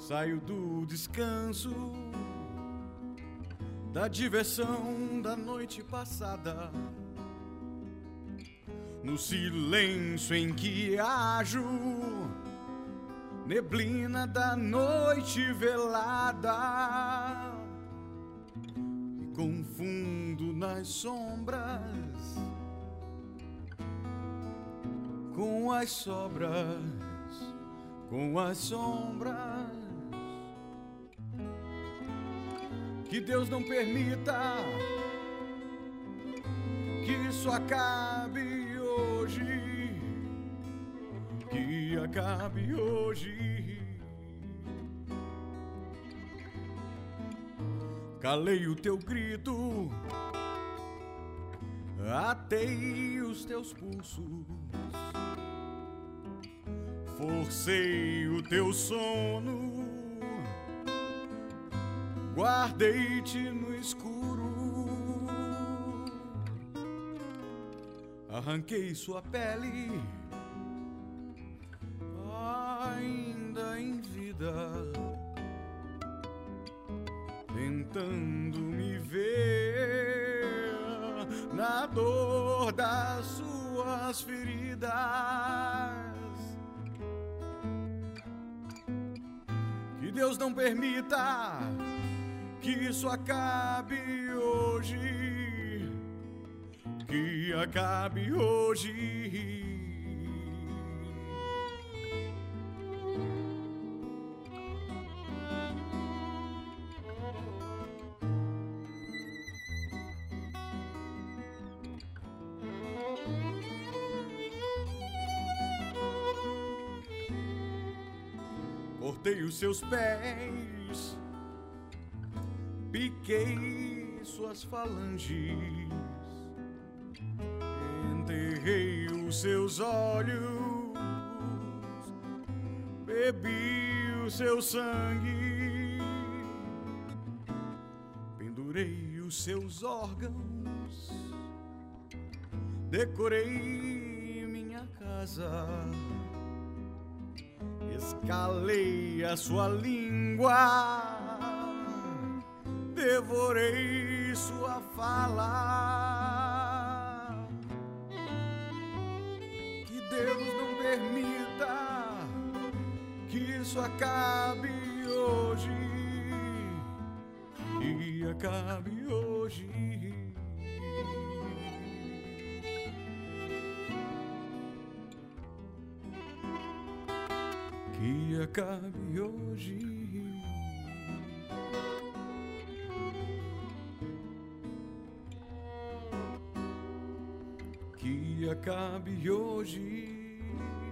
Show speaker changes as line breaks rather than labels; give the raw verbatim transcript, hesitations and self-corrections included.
Saio do descanso, da diversão da noite passada, no silêncio em que ajo, neblina da noite velada, me confundo nas sombras com as sobras, com as sombras. Que Deus não permita que isso acabe hoje, que acabe hoje. Calei o teu grito, atei os teus pulsos, forcei o teu sono, guardei-te no escuro, arranquei sua pele, ainda em vida, tentando me ver na dor das suas feridas. Que Deus não permita que isso acabe hoje, que acabe hoje. Cortei os seus pés, piquei suas falanges, enterrei os seus olhos, bebi o seu sangue, pendurei os seus órgãos, decorei minha casa, escalei a sua língua, devorei sua fala. Que Deus não permita que isso acabe hoje, que acabe hoje. Que acabe hoje. Que acabe hoje.